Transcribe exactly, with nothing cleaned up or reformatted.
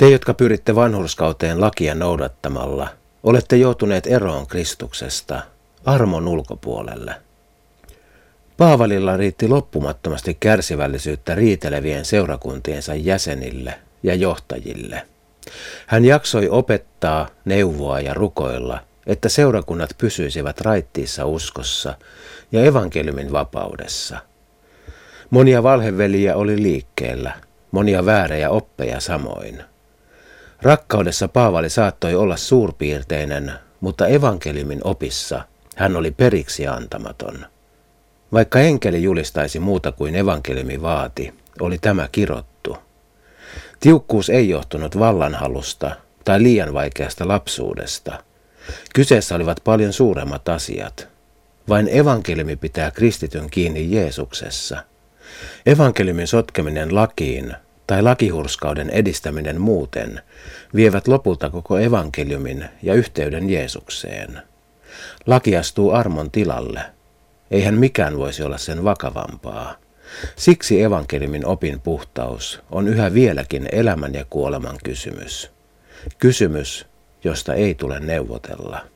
Te, jotka pyritte vanhurskauteen lakia noudattamalla, olette joutuneet eroon Kristuksesta, armon ulkopuolelle. Paavalilla riitti loppumattomasti kärsivällisyyttä riitelevien seurakuntiensa jäsenille ja johtajille. Hän jaksoi opettaa, neuvoa ja rukoilla, että seurakunnat pysyisivät raittiissa uskossa ja evankeliumin vapaudessa. Monia valheveliä oli liikkeellä, monia väärejä oppeja samoin. Rakkaudessa Paavali saattoi olla suurpiirteinen, mutta evankeliumin opissa hän oli periksi antamaton. Vaikka enkeli julistaisi muuta kuin evankeliumi vaati, oli tämä kirottu. Tiukkuus ei johtunut vallanhalusta tai liian vaikeasta lapsuudesta. Kyseessä olivat paljon suuremmat asiat. Vain evankeliumi pitää kristityn kiinni Jeesuksessa. Evankeliumin sotkeminen lakiin tai lakihurskauden edistäminen muuten vievät lopulta koko evankeliumin ja yhteyden Jeesukseen. Laki astuu armon tilalle. Eihän mikään voisi olla sen vakavampaa. Siksi evankeliumin opin puhtaus on yhä vieläkin elämän ja kuoleman kysymys. Kysymys, josta ei tule neuvotella.